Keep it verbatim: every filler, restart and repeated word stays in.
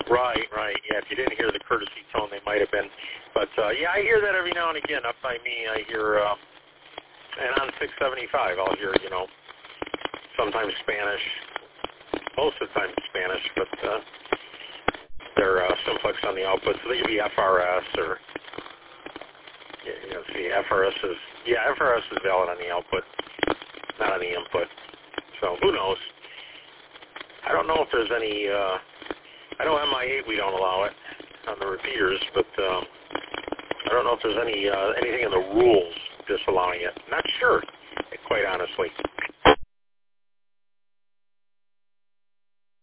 Right, right. Yeah, if you didn't hear the courtesy tone, they might have been. But, uh, yeah, I hear that every now and again. Up by me, I hear, uh, and on six seventy-five, I'll hear, you know, sometimes Spanish, most of the time Spanish, but uh, they're uh, simplex on the output, so they could be F R S or, you know, see, F R S is, yeah, F R S is valid on the output, not on the input. So who knows? I don't know if there's any, uh, I know M I eight we don't allow it on the repeaters, but um, I don't know if there's any uh, anything in the rules disallowing it. Not sure, quite honestly.